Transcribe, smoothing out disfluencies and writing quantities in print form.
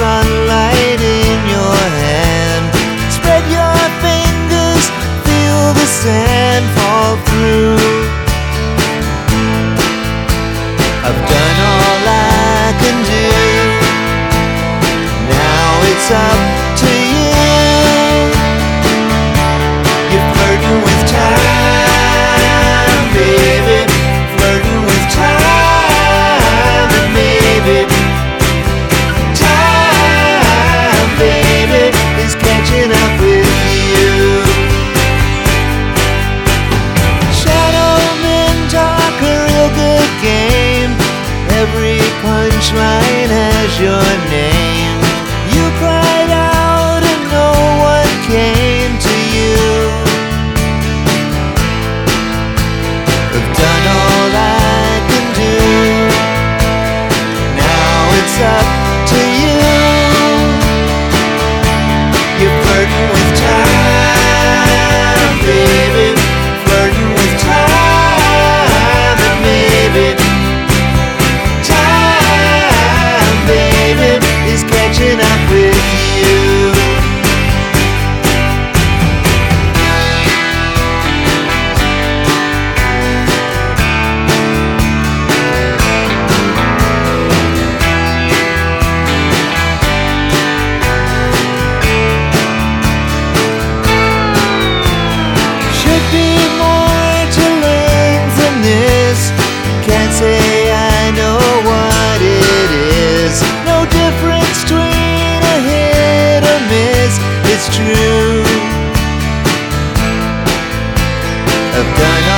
sunlight in your hand. Spread your fingers, feel the sand fall through. I've done all I can do. Now it's up to you. You're flirting with time, baby. Flirting with time, and maybe time, baby, is catching up with you. Shadow men talk a real good game. Every punchline has your name. You cried out and no one came to you. I've done all I can do. Now it's up to you. You're flirting with time, baby. Flirting with time, and maybe time, baby, is catching up with you. Should be more to learn from this. Can't say I know what it is. No difference between a hit or miss. It's true. I've done